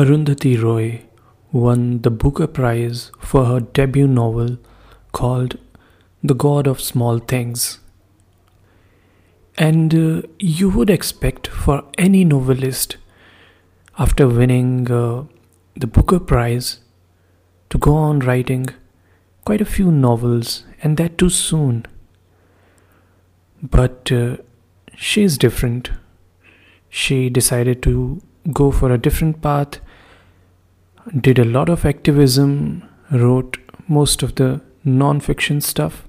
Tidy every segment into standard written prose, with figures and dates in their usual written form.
Arundhati Roy won the Booker Prize for her debut novel called The God of Small Things. And you would expect for any novelist after winning the Booker Prize to go on writing quite a few novels, and that too soon. But she is different. She decided to go for a different path, did a lot of activism, wrote most of the non-fiction stuff.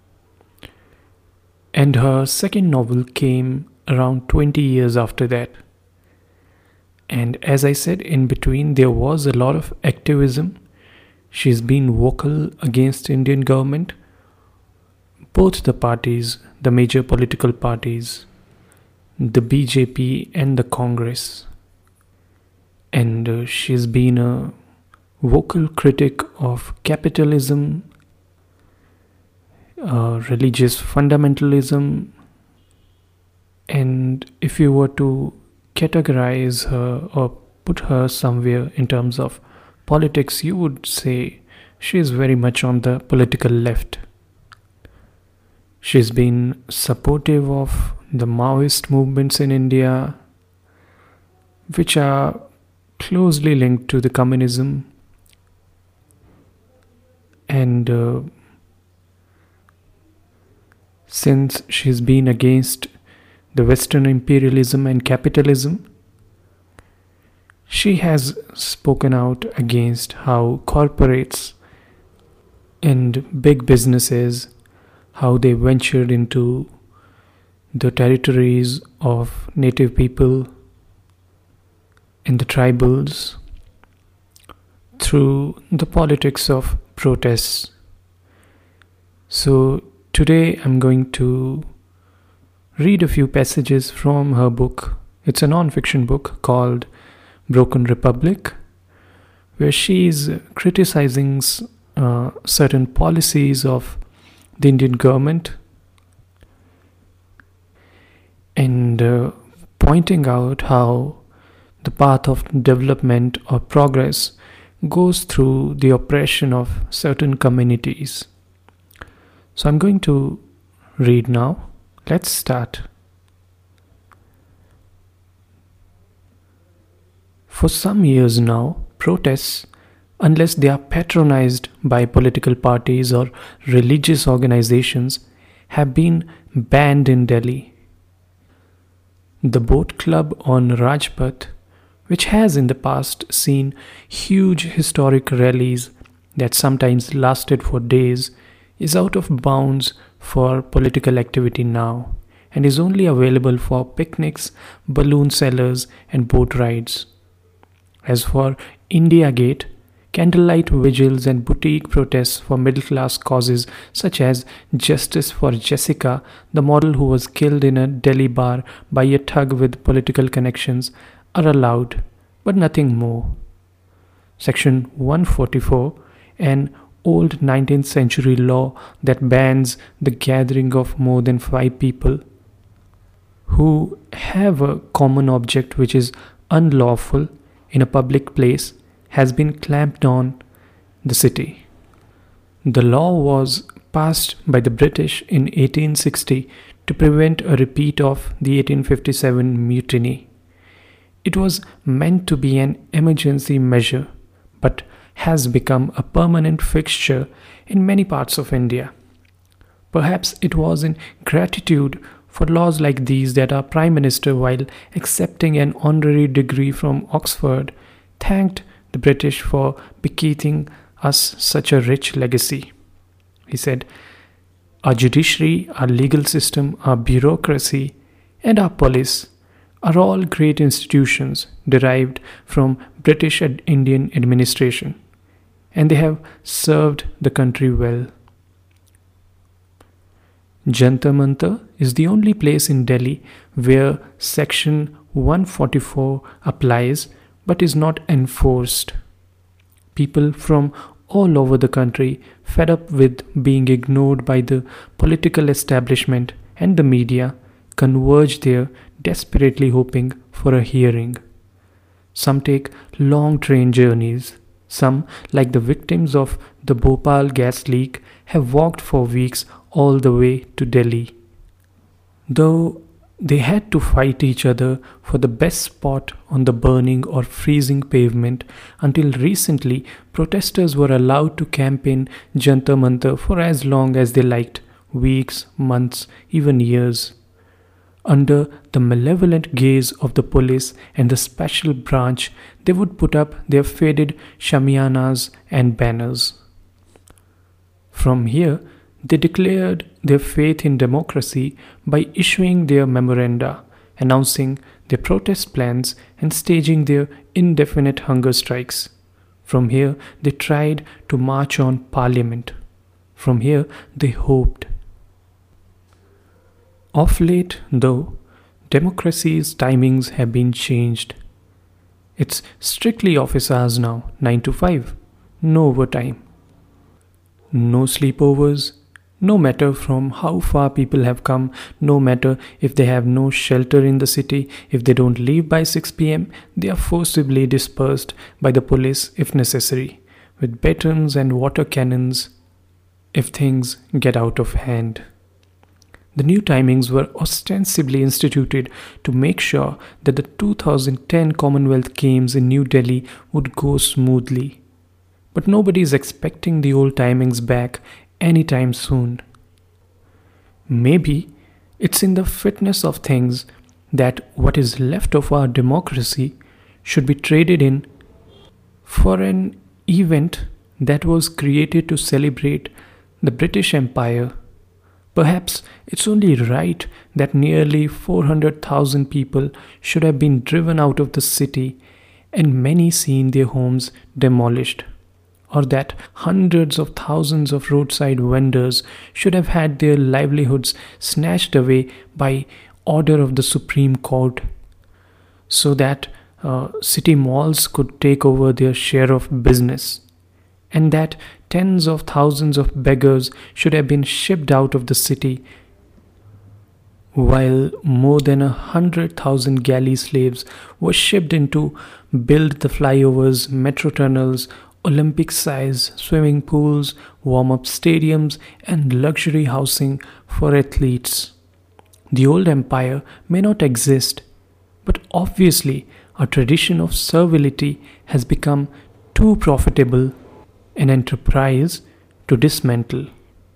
And her second novel came around 20 years after that. And as I said, in between there was a lot of activism. She's been vocal against Indian government, both the parties, the major political parties, the BJP and the Congress. And she's been a vocal critic of capitalism, religious fundamentalism, and if you were to categorize her or put her somewhere in terms of politics, you would say she is very much on the political left. She's been supportive of the Maoist movements in India, which are closely linked to the communism, and since she's been against the Western imperialism and capitalism, she has spoken out against how corporates and big businesses, how they ventured into the territories of native people and the tribals through the politics of protests. So today I'm going to read a few passages from her book. It's a non-fiction book called Broken Republic, where she is criticizing certain policies of the Indian government and pointing out how the path of development or progress goes through the oppression of certain communities. So I'm going to read now. Let's start. For some years now, protests, unless they are patronized by political parties or religious organizations, have been banned in Delhi. The Boat Club on Rajpath, which has in the past seen huge historic rallies that sometimes lasted for days, is out of bounds for political activity now and is only available for picnics, balloon sellers and boat rides. As for India Gate, candlelight vigils and boutique protests for middle-class causes such as justice for Jessica, the model who was killed in a Delhi bar by a thug with political connections, are allowed, but nothing more. Section 144, an old 19th century law that bans the gathering of more than 5 people who have a common object which is unlawful in a public place, has been clamped on the city. The law was passed by the British in 1860 to prevent a repeat of the 1857 mutiny. It was meant to be an emergency measure, but has become a permanent fixture in many parts of India. Perhaps it was in gratitude for laws like these that our Prime Minister, while accepting an honorary degree from Oxford, thanked the British for bequeathing us such a rich legacy. He said, "Our judiciary, our legal system, our bureaucracy, and our police are all great institutions derived from British and Indian administration, and they have served the country well. Jantar Mantar is the only place in Delhi where Section 144 applies but is not enforced. People from all over the country, fed up with being ignored by the political establishment and the media, converge there, desperately hoping for a hearing. Some take long train journeys. Some, like the victims of the Bhopal gas leak, have walked for weeks all the way to Delhi. Though they had to fight each other for the best spot on the burning or freezing pavement, until recently protesters were allowed to camp in Jantar Mantar for as long as they liked, weeks, months, even years. Under the malevolent gaze of the police and the special branch, they would put up their faded shamianas and banners. From here, they declared their faith in democracy by issuing their memoranda, announcing their protest plans, and staging their indefinite hunger strikes. From here, they tried to march on Parliament. From here, they hoped. Of late, though, democracy's timings have been changed. It's strictly office hours now, 9 to 5, no overtime. No sleepovers, no matter from how far people have come, no matter if they have no shelter in the city, if they don't leave by 6 pm, they are forcibly dispersed by the police if necessary, with batons and water cannons if things get out of hand. The new timings were ostensibly instituted to make sure that the 2010 Commonwealth Games in New Delhi would go smoothly. But nobody is expecting the old timings back anytime soon. Maybe it's in the fitness of things that what is left of our democracy should be traded in for an event that was created to celebrate the British Empire. Perhaps it's only right that nearly 400,000 people should have been driven out of the city and many seen their homes demolished, or that hundreds of thousands of roadside vendors should have had their livelihoods snatched away by order of the Supreme Court, so that city malls could take over their share of business, and that tens of thousands of beggars should have been shipped out of the city, while more than 100,000 galley slaves were shipped in to build the flyovers, metro tunnels, Olympic-size swimming pools, warm-up stadiums, and luxury housing for athletes. The old empire may not exist, but obviously a tradition of servility has become too profitable an enterprise to dismantle.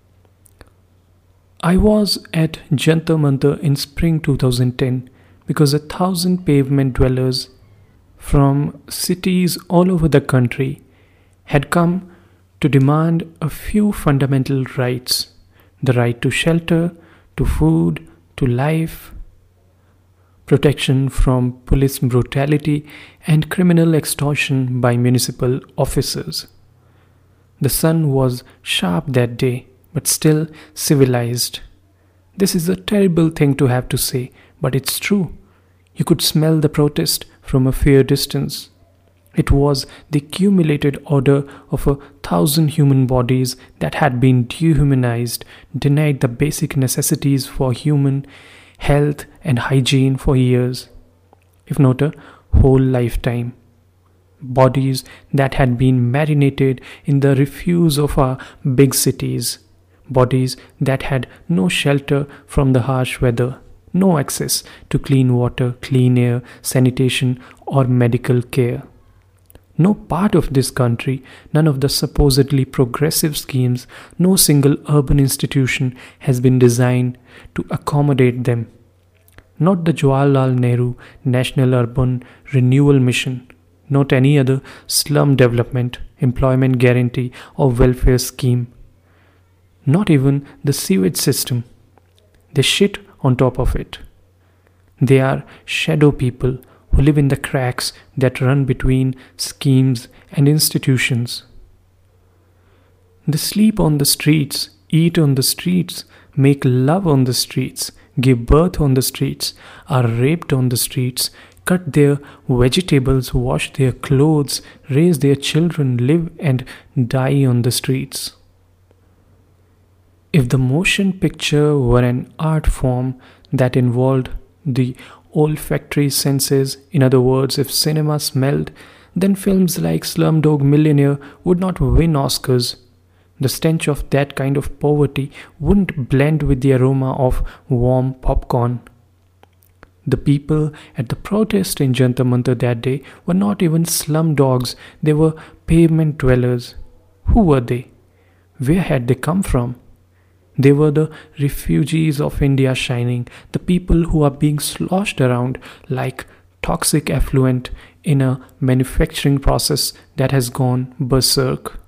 I was at Jantar Mantar in spring 2010 because 1,000 pavement dwellers from cities all over the country had come to demand a few fundamental rights: the right to shelter, to food, to life, protection from police brutality, and criminal extortion by municipal officers. The sun was sharp that day, but still civilized. This is a terrible thing to have to say, but it's true. You could smell the protest from a fair distance. It was the accumulated order of 1,000 human bodies that had been dehumanized, denied the basic necessities for human health and hygiene for years, if not a whole lifetime. Bodies that had been marinated in the refuse of our big cities. Bodies that had no shelter from the harsh weather, no access to clean water, clean air, sanitation, or medical care. No part of this country, none of the supposedly progressive schemes, no single urban institution has been designed to accommodate them. Not the Jawaharlal Nehru National Urban Renewal Mission, not any other slum development, employment guarantee, or welfare scheme. Not even the sewage system. They shit on top of it. They are shadow people who live in the cracks that run between schemes and institutions. They sleep on the streets, eat on the streets, make love on the streets, give birth on the streets, are raped on the streets, cut their vegetables, wash their clothes, raise their children, live and die on the streets. If the motion picture were an art form that involved the olfactory senses. In other words, if cinema smelled, then films like Slumdog Millionaire would not win Oscars. The stench of that kind of poverty wouldn't blend with the aroma of warm popcorn. The people at the protest in Jantar Mantar that day were not even slum dogs, they were pavement dwellers. Who were they? Where had they come from? They were the refugees of India shining, the people who are being sloshed around like toxic effluent in a manufacturing process that has gone berserk.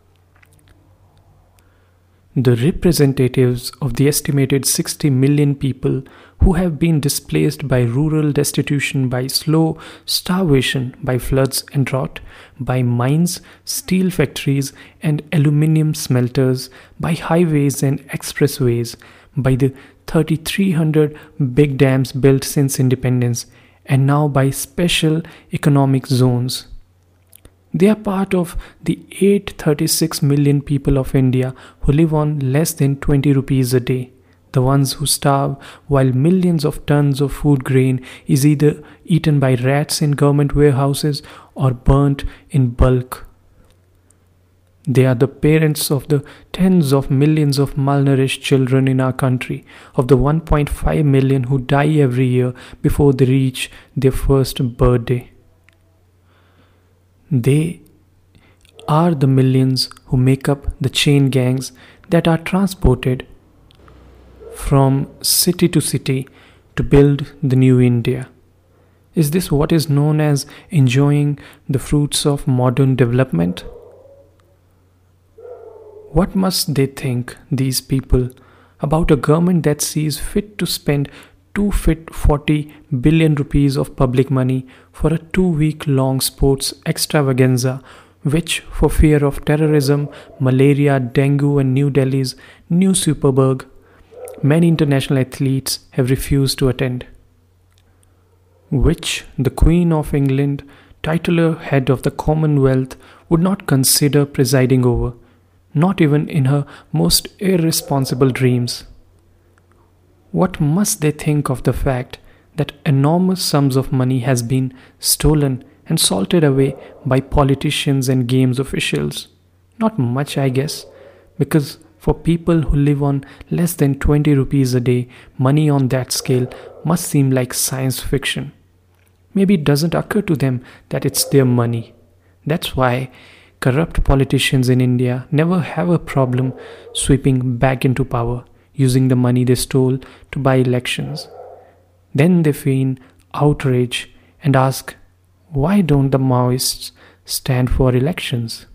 The representatives of the estimated 60 million people who have been displaced by rural destitution, by slow starvation, by floods and drought, by mines, steel factories, and aluminium smelters, by highways and expressways, by the 3,300 big dams built since independence, and now by special economic zones. They are part of the 836 million people of India who live on less than 20 rupees a day. The ones who starve while millions of tons of food grain is either eaten by rats in government warehouses or burnt in bulk. They are the parents of the tens of millions of malnourished children in our country, of the 1.5 million who die every year before they reach their first birthday. They are the millions who make up the chain gangs that are transported from city to city to build the new India. Is this what is known as enjoying the fruits of modern development? What must they think, these people, about a government that sees fit to spend 240 billion rupees of public money for a 2-week long sports extravaganza, which, for fear of terrorism, malaria, dengue, and New Delhi's new Superbug, many international athletes have refused to attend? Which the Queen of England, titular head of the Commonwealth, would not consider presiding over, not even in her most irresponsible dreams. What must they think of the fact that enormous sums of money has been stolen and salted away by politicians and games officials? Not much, I guess, because for people who live on less than 20 rupees a day, money on that scale must seem like science fiction. Maybe it doesn't occur to them that it's their money. That's why corrupt politicians in India never have a problem sweeping back into power, using the money they stole to buy elections. Then they feign outrage and ask, why don't the Maoists stand for elections?